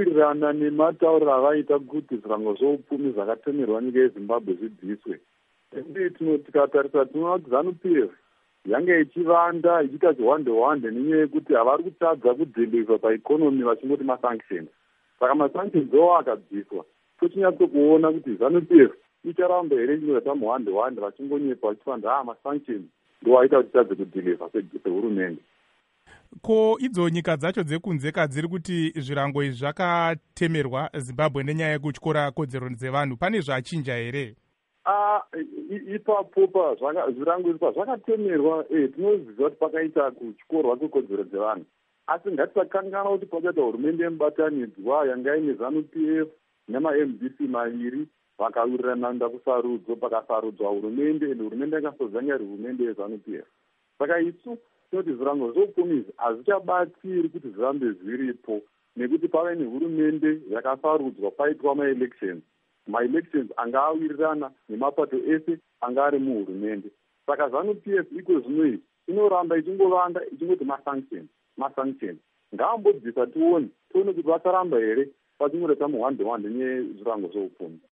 akawirirana nematauriro avaita kuti zvirango zvoupfumi zvakatemerwa nyika yezimbabwe zvidhiswe. Tikatarisa tinoona kuti ZANU-PF yange ichivanda ichiita chihwande-hwande nenyaya yekuti havari kutadza kudhindiswa paikonomi vachingoti masanctions. Saka masanctions vo akabviswa, tochinyatsokuona kuti ZANU-PF icharamba here ichinoita muhwande-hwande vachingonyepa vachifanda masanctions ndo aita kuti tadze kudhindiswa sehurumende. Ko idzo nyika dzacho dzekunze kadziri kuti zvirango izvi zvakatemerwa Zimbabwe nenyaya yekutyora kodzero dzevanhu, pane zvachinja here? Ipapo zvirango izvi pazvakatemerwa tinoziva kuti pakaita kutyorwa kwekodzero dzevanhu, asi ngatisakanganwa kuti pakaita hurumende yemubatanidzwa yanga ine ZANU-PF nema-MDC maviri vakawirirana nda kusarudzo, pakasarudzwa hurumende ende hurumende yakasozanga iri hurumende yeZANU-PF. Saka isu tinoti zvirango zvoupfumi izvi hazvichabatsiri kuti zvirambe zviripo nekuti pave nehurumende yakasarudzwa paitwa ma-elections anga awirirana nemapato ese anga ari muhurumende. Saka ZANU-PF iko zvino izvi inoramba ichingovanda ichingoti masanctions. Ngaambobvisa tione kuti vasaramba here vachingoreta muhwande-hwande nezvirango zvoupfumi.